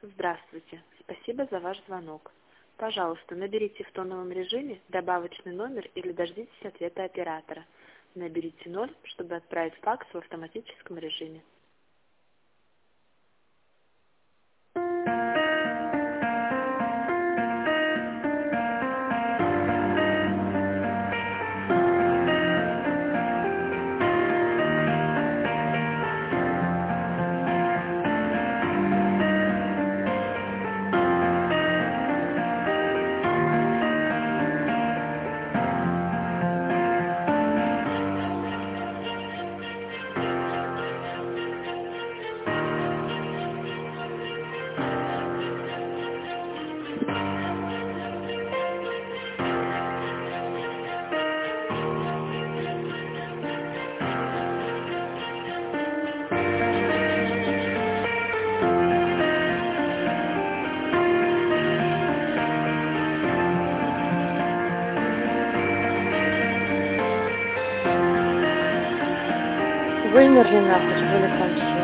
Здравствуйте. Спасибо за ваш звонок. Пожалуйста, наберите в тоновом режиме добавочный номер или дождитесь ответа оператора. Наберите 0, чтобы отправить факс в автоматическом режиме. Вымерли нахуй, Александр.